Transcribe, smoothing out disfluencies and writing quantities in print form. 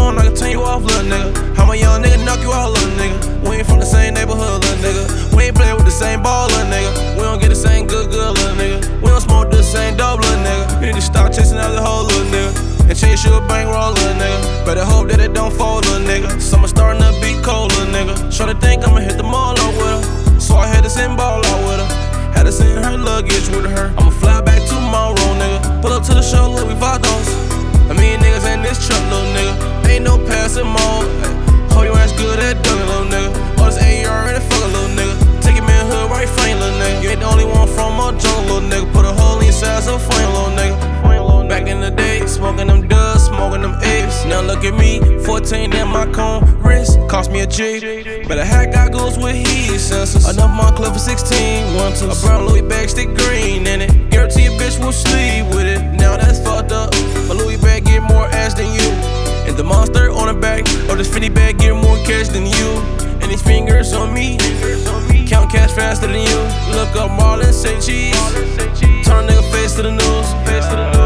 on, I can turn you off, little nigga. How my young nigga knock you out, little nigga. We ain't from the same neighborhood, little nigga. We ain't play with the same ball, little nigga. We don't get the same good, little nigga. We don't smoke the same dope, little nigga. You need to stop chasing after the whole, little nigga, and chase you a bankroll, little nigga. Better hope that it don't fall, little nigga. Summer starting to be cold, little nigga. Shorty think I'ma hit the mall out with her, so I had to send ball out with her. Had to send her luggage with her. I'ma fly back tomorrow, nigga. Pull up to the show, Louis Vuittons. I mean niggas in this truck, little nigga. Ain't no passing mode. Hold your ass good at dugging, little nigga. All this AR in the fuck a little nigga. Take your man hood right flame, little nigga. You ain't the only one from my jungle, little nigga. Put a hole in your size of flame, little nigga. Back in the day, smoking them dubs, smoking them apes. Now look at me, 14 in my cone wrist, cost me a G. Better hat goggles with heat sensors. Enough Montclair for 16 1-2. A brown Louis bag, stick green in it. Guarantee a bitch will sleep with it. Now that's fucked up. My Louis bag get more ass than you. And the monster on the back, or this 50 bag get more cash than you. And these fingers on me, count cash faster than you. Look up Marlon, say cheese. Turn nigga face to the news.